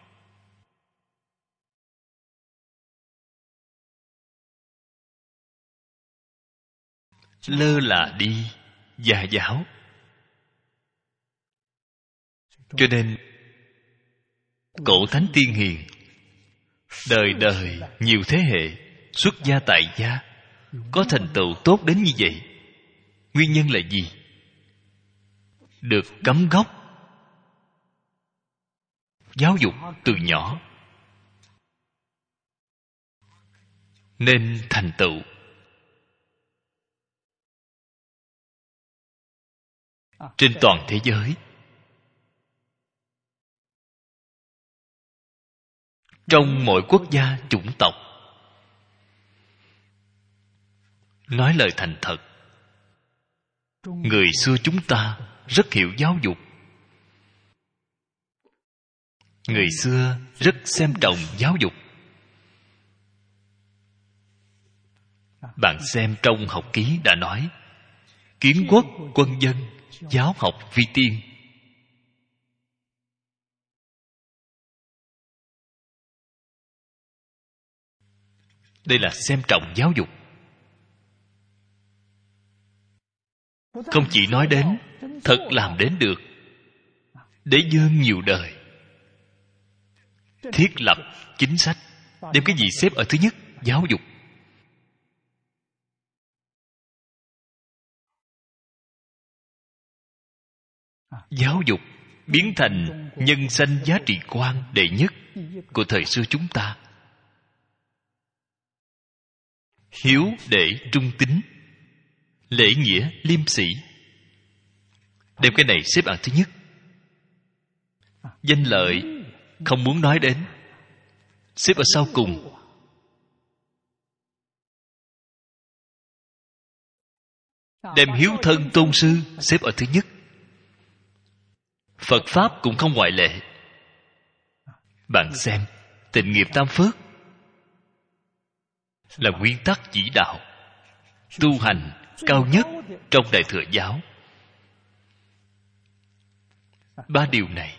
lơ là đi già giáo. Cho nên cổ thánh tiên hiền đời đời nhiều thế hệ xuất gia tại gia có thành tựu tốt đến như vậy. Nguyên nhân là gì? Được cắm gốc giáo dục từ nhỏ nên thành tựu. Trên toàn thế giới, trong mọi quốc gia chủng tộc, nói lời thành thật, người xưa chúng ta rất hiểu giáo dục. Người xưa rất xem trọng giáo dục. Bạn xem trong học ký đã nói: kiến quốc quân dân, giáo học vi tiên. Đây là xem trọng giáo dục. Không chỉ nói đến, thật làm đến được. Đế dương nhiều đời thiết lập chính sách, đem cái gì xếp ở thứ nhất? Giáo dục. Giáo dục biến thành nhân sanh giá trị quan đệ nhất của thời xưa chúng ta. Hiếu để trung tín, lễ nghĩa liêm sĩ, đem cái này xếp ở thứ nhất. Danh lợi không muốn nói đến, xếp ở sau cùng. Đem hiếu thân tôn sư xếp ở thứ nhất. Phật Pháp cũng không ngoại lệ. Bạn xem, tịnh nghiệp tam phước là nguyên tắc chỉ đạo tu hành cao nhất trong Đại Thừa giáo. Ba điều này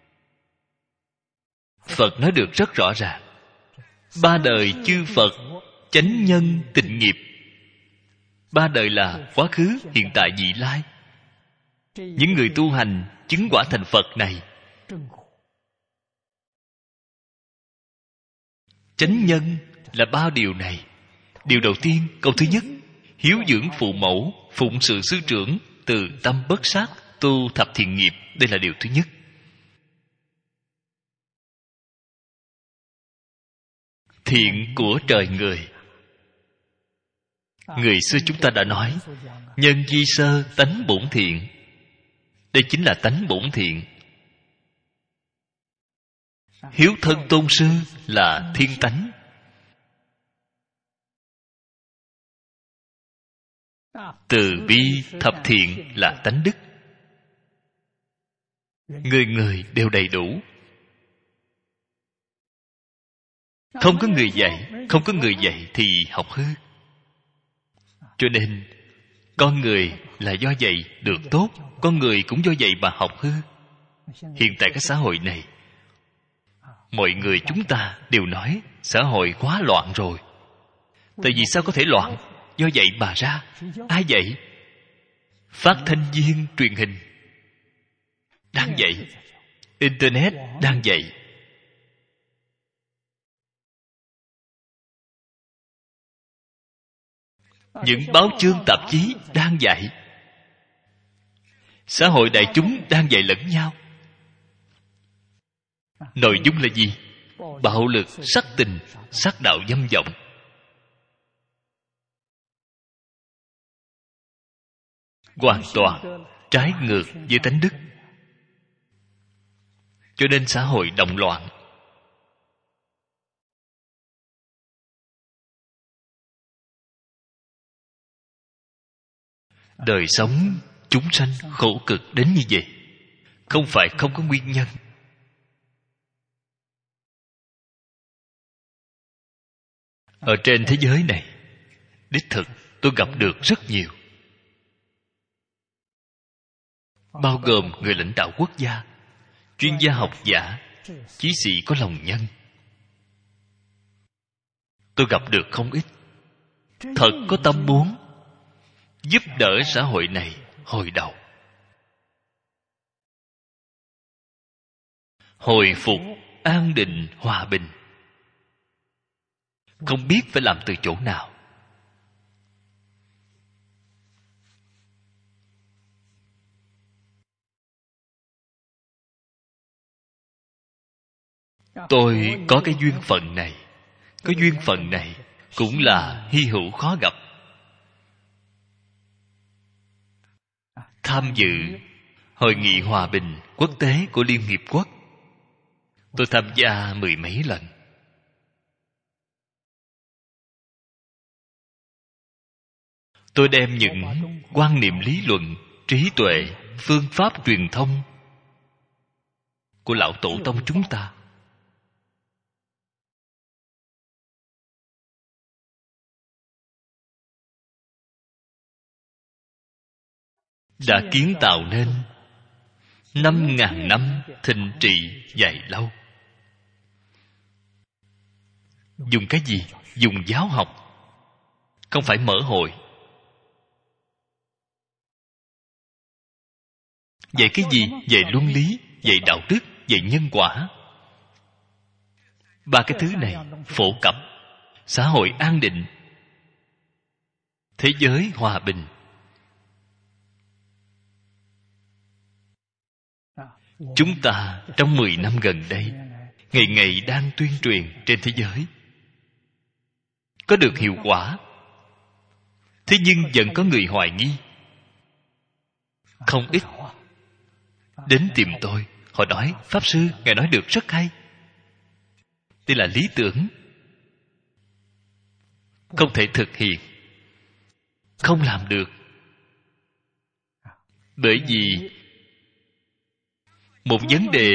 Phật nói được rất rõ ràng. Ba đời chư Phật chánh nhân tịnh nghiệp. Ba đời là quá khứ, hiện tại, vị lai. Những người tu hành chứng quả thành Phật này, chánh nhân là ba điều này. Điều đầu tiên, câu thứ nhất: hiếu dưỡng phụ mẫu, phụng sự sư trưởng, từ tâm bất sát, tu thập thiện nghiệp. Đây là điều thứ nhất. Thiện của trời người. Người xưa chúng ta đã nói: nhân di sơ tánh bổn thiện. Đây chính là tánh bổn thiện. Hiếu thân tôn sư là thiên tánh. Từ bi thập thiện là tánh đức. Người người đều đầy đủ. Không có người dạy, không có người dạy thì học hư. Cho nên con người là do dạy được tốt, con người cũng do dạy mà học hư. Hiện tại cái xã hội này, mọi người chúng ta đều nói xã hội quá loạn rồi. Tại vì sao có thể loạn? Do dạy mà ra. Ai dạy? Phát thanh viên truyền hình đang dạy, Internet đang dạy. Những báo chương tạp chí đang dạy. Xã hội đại chúng đang dạy lẫn nhau. Nội dung là gì? Bạo lực, sắc tình, sát đạo dâm vọng. Hoàn toàn trái ngược với tánh đức. Cho nên xã hội động loạn. Đời sống chúng sanh khổ cực đến như vậy, không phải không có nguyên nhân. Ở trên thế giới này, đích thực tôi gặp được rất nhiều, bao gồm người lãnh đạo quốc gia, chuyên gia học giả, chí sĩ có lòng nhân. Tôi gặp được không ít, thật có tâm muốn giúp đỡ xã hội này hồi đầu, hồi phục an định hòa bình. Không biết phải làm từ chỗ nào. Tôi có cái duyên phận này. Cái duyên phận này cũng là hy hữu khó gặp. Tham dự Hội nghị Hòa bình Quốc tế của Liên Hiệp Quốc, tôi tham gia 10 mấy lần. Tôi đem những quan niệm lý luận, trí tuệ, phương pháp truyền thông của lão tổ tông chúng ta đã kiến tạo nên 5.000 năm thịnh trị dài lâu. Dùng cái gì? Dùng giáo học, không phải mở hội. Dạy cái gì? Dạy luân lý, dạy đạo đức, dạy nhân quả. Ba cái thứ này phổ cập, xã hội an định, thế giới hòa bình. Chúng ta trong 10 năm gần đây, ngày ngày đang tuyên truyền trên thế giới. Có được hiệu quả. Thế nhưng vẫn có người hoài nghi. Không ít đến tìm tôi, họ nói: Pháp Sư, Ngài nói được rất hay. Đây là lý tưởng, không thể thực hiện, không làm được. Bởi vì một vấn đề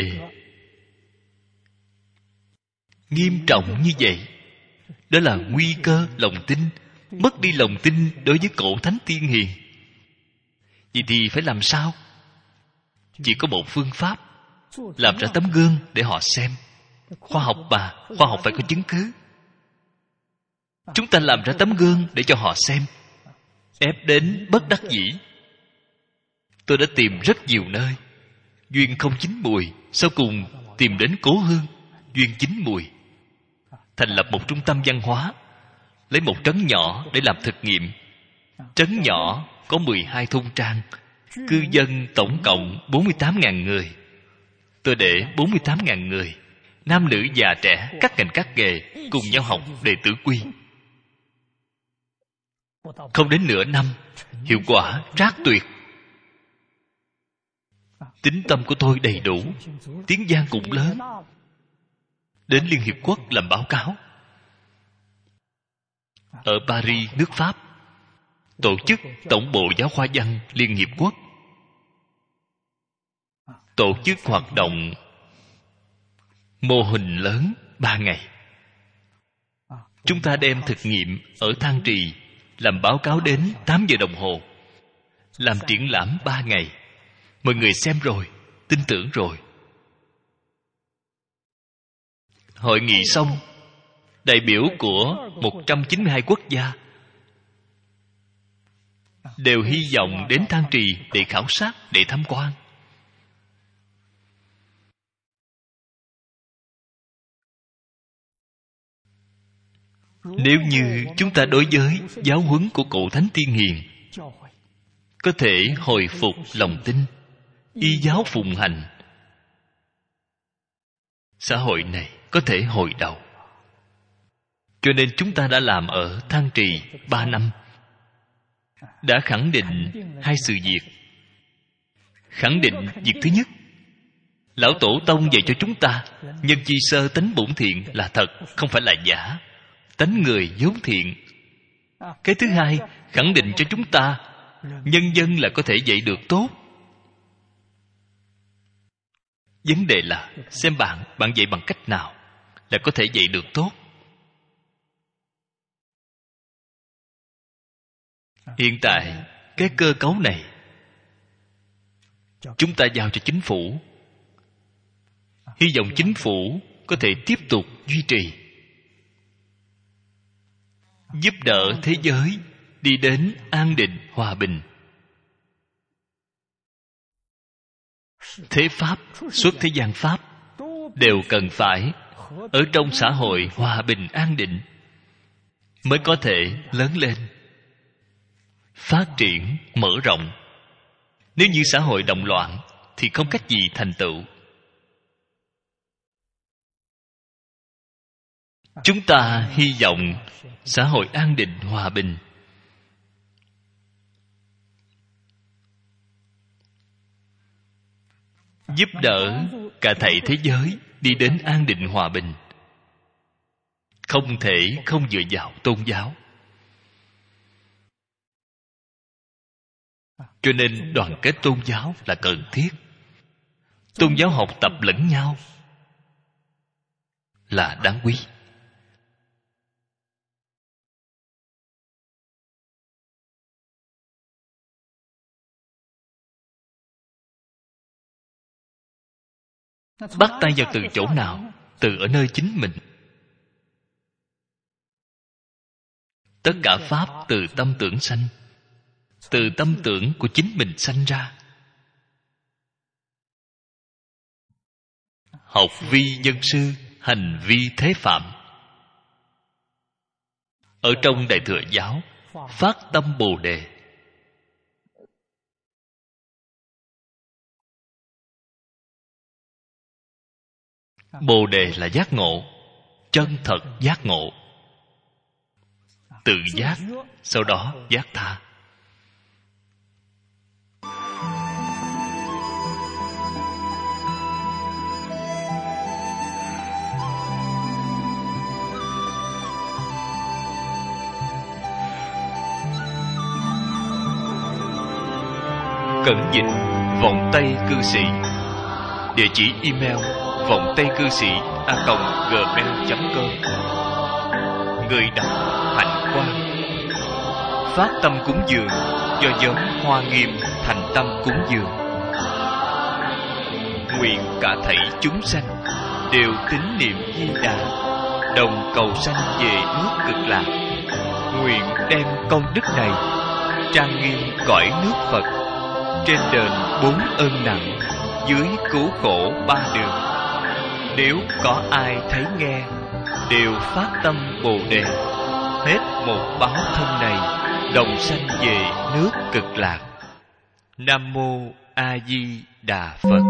nghiêm trọng như vậy, đó là nguy cơ lòng tin. Mất đi lòng tin đối với cổ thánh tiên hiền, vậy thì phải làm sao? Chỉ có một phương pháp: làm ra tấm gương để họ xem. Khoa học mà, khoa học phải có chứng cứ. Chúng ta làm ra tấm gương để cho họ xem. Ép đến bất đắc dĩ. Tôi đã tìm rất nhiều nơi, duyên không chín mùi, sau cùng tìm đến Cố Hương, duyên chín mùi. Thành lập một trung tâm văn hóa, lấy một trấn nhỏ để làm thực nghiệm. Trấn nhỏ có 12 thôn trang, cư dân tổng cộng 48.000 người. Tôi để 48.000 người, nam nữ già trẻ, các ngành các nghề cùng nhau học đệ tử quy. Không đến nửa năm, hiệu quả trác tuyệt. Tín tâm của tôi đầy đủ, tiếng vang cũng lớn. Đến Liên Hiệp Quốc làm báo cáo. Ở Paris, nước Pháp, tổ chức Tổng bộ Giáo khoa văn Liên Hiệp Quốc, tổ chức hoạt động mô hình lớn 3 ngày. Chúng ta đem thực nghiệm ở Thang Trì, làm báo cáo đến 8 giờ đồng hồ, làm triển lãm 3 ngày. Mọi người xem rồi, tin tưởng rồi. Hội nghị xong, đại biểu của 192 quốc gia đều hy vọng đến Thang Trì để khảo sát, để tham quan. Nếu như chúng ta đối với giáo huấn của cổ thánh tiên hiền có thể hồi phục lòng tin, y giáo phụng hành, xã hội này có thể hồi đầu. Cho nên chúng ta đã làm ở Thang Trì 3 năm, đã khẳng định 2 sự việc. Khẳng định việc thứ nhất, lão tổ tông dạy cho chúng ta nhân chi sơ tánh bổn thiện là thật, không phải là giả. Tánh người vốn thiện. Cái thứ hai, khẳng định cho chúng ta nhân dân là có thể dạy được tốt. Vấn đề là xem bạn dạy bằng cách nào là có thể dạy được tốt. Hiện tại cái cơ cấu này chúng ta giao cho chính phủ. Hy vọng chính phủ có thể tiếp tục duy trì, giúp đỡ thế giới đi đến an định hòa bình. Thế Pháp, xuất thế gian Pháp đều cần phải ở trong xã hội hòa bình an định mới có thể lớn lên, phát triển, mở rộng. Nếu như xã hội động loạn thì không cách gì thành tựu. Chúng ta hy vọng xã hội an định hòa bình. Giúp đỡ cả thảy thế giới đi đến an định hòa bình. Không thể không dựa vào tôn giáo. Cho nên đoàn kết tôn giáo là cần thiết. Tôn giáo học tập lẫn nhau là đáng quý. Bắt tay vào từ chỗ nào? Từ ở nơi chính mình. Tất cả Pháp từ tâm tưởng sanh. Từ tâm tưởng của chính mình sanh ra. Học vi nhân sư, hành vi thế phạm. Ở trong Đại Thừa Giáo, phát tâm Bồ Đề. Bồ Đề là giác ngộ, chân thật giác ngộ. Tự giác, sau đó giác tha. Cẩn dịch Vọng Tây Cư Sĩ. Địa chỉ email vongtaycư sĩ@gmail.com. Người đọc Hạnh Quang. Phát tâm cúng dường do nhóm Hoa Nghiêm thành tâm cúng dường. Nguyện cả thảy chúng sanh đều tín niệm Di Đà, đồng cầu sanh về nước Cực Lạc. Nguyện đem công đức này trang nghiêm cõi nước Phật, trên đền 4 ơn nặng, dưới cứu khổ 3 đường. Nếu có ai thấy nghe, đều phát tâm Bồ Đề, hết một báo thân này, đồng sanh về nước Cực Lạc. Nam mô A Di Đà Phật.